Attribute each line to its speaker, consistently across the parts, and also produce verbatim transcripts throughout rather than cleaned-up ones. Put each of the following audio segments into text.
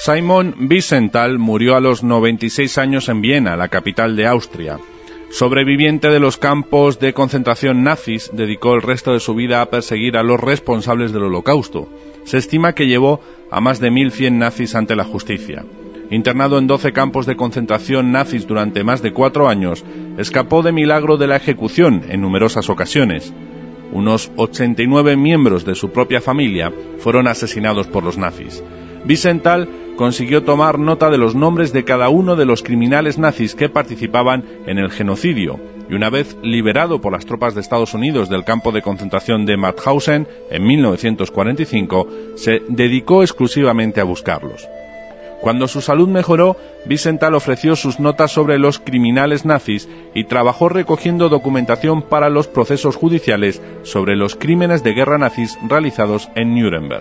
Speaker 1: Simon Wiesenthal murió a los noventa y seis años en Viena, la capital de Austria. Sobreviviente de los campos de concentración nazis, dedicó el resto de su vida a perseguir a los responsables del Holocausto. Se estima que llevó a más de mil cien nazis ante la justicia. Internado en doce campos de concentración nazis durante más de cuatro años, escapó de milagro de la ejecución en numerosas ocasiones. Unos ochenta y nueve miembros de su propia familia fueron asesinados por los nazis. Wiesenthal consiguió tomar nota de los nombres de cada uno de los criminales nazis que participaban en el genocidio, y una vez liberado por las tropas de Estados Unidos del campo de concentración de Mauthausen en mil novecientos cuarenta y cinco, se dedicó exclusivamente a buscarlos. Cuando su salud mejoró, Wiesenthal ofreció sus notas sobre los criminales nazis y trabajó recogiendo documentación para los procesos judiciales sobre los crímenes de guerra nazis realizados en Nuremberg.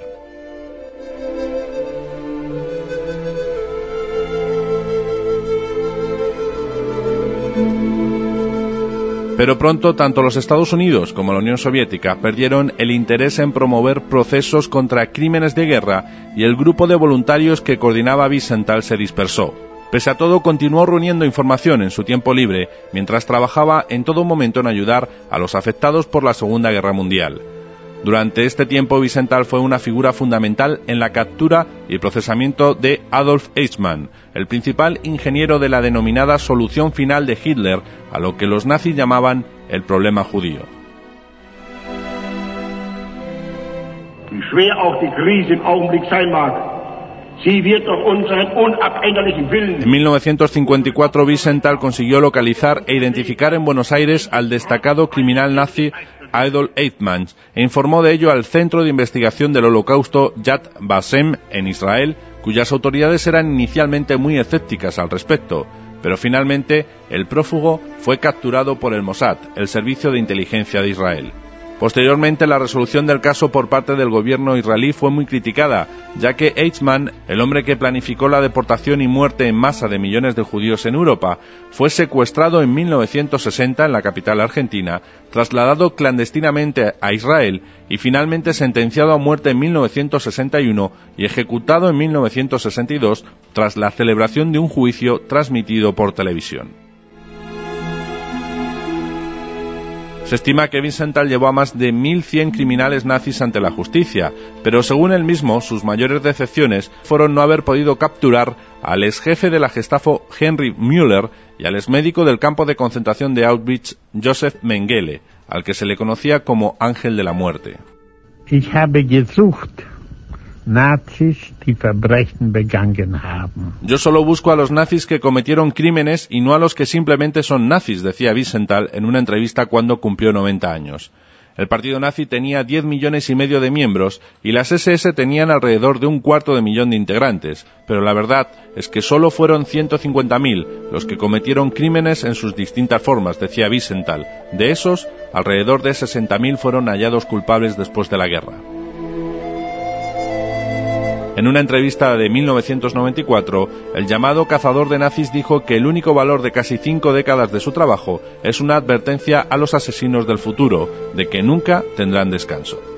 Speaker 1: Pero pronto tanto los Estados Unidos como la Unión Soviética perdieron el interés en promover procesos contra crímenes de guerra y el grupo de voluntarios que coordinaba Wiesenthal se dispersó. Pese a todo, continuó reuniendo información en su tiempo libre mientras trabajaba en todo momento en ayudar a los afectados por la Segunda Guerra Mundial. Durante este tiempo, Wiesenthal fue una figura fundamental en la captura y procesamiento de Adolf Eichmann, el principal ingeniero de la denominada solución final de Hitler, a lo que los nazis llamaban el problema judío.
Speaker 2: Wie schwer auch die Krise im Augenblick sein mag, sie wird durch unseren unabänderlichen Willen.
Speaker 1: En mil novecientos cincuenta y cuatro, Wiesenthal consiguió localizar e identificar en Buenos Aires al destacado criminal nazi Adolf Eichmann e informó de ello al Centro de Investigación del Holocausto Yad Vashem en Israel, cuyas autoridades eran inicialmente muy escépticas al respecto, pero finalmente el prófugo fue capturado por el Mossad, el servicio de inteligencia de Israel. Posteriormente, la resolución del caso por parte del gobierno israelí fue muy criticada, ya que Eichmann, el hombre que planificó la deportación y muerte en masa de millones de judíos en Europa, fue secuestrado en mil novecientos sesenta en la capital argentina, trasladado clandestinamente a Israel y finalmente sentenciado a muerte en mil novecientos sesenta y uno y ejecutado en mil novecientos sesenta y dos tras la celebración de un juicio transmitido por televisión. Se estima que Wiesenthal llevó a más de mil cien criminales nazis ante la justicia, pero según él mismo, sus mayores decepciones fueron no haber podido capturar al ex jefe de la Gestapo Henry Müller y al ex médico del campo de concentración de Auschwitz Josef Mengele, al que se le conocía como Ángel de la Muerte.
Speaker 3: Ich habe gesucht Nazis, die Verbrechen begangen haben.
Speaker 1: Yo solo busco a los nazis que cometieron crímenes y no a los que simplemente son nazis, decía Wiesenthal en una entrevista cuando cumplió noventa años. El partido nazi tenía diez millones y medio de miembros y las ese ese tenían alrededor de un cuarto de millón de integrantes, pero la verdad es que solo fueron ciento cincuenta mil los que cometieron crímenes en sus distintas formas, decía Wiesenthal. De esos, alrededor de sesenta mil fueron hallados culpables después de la guerra. En una entrevista de mil novecientos noventa y cuatro, el llamado cazador de nazis dijo que el único valor de casi cinco décadas de su trabajo es una advertencia a los asesinos del futuro, de que nunca tendrán descanso.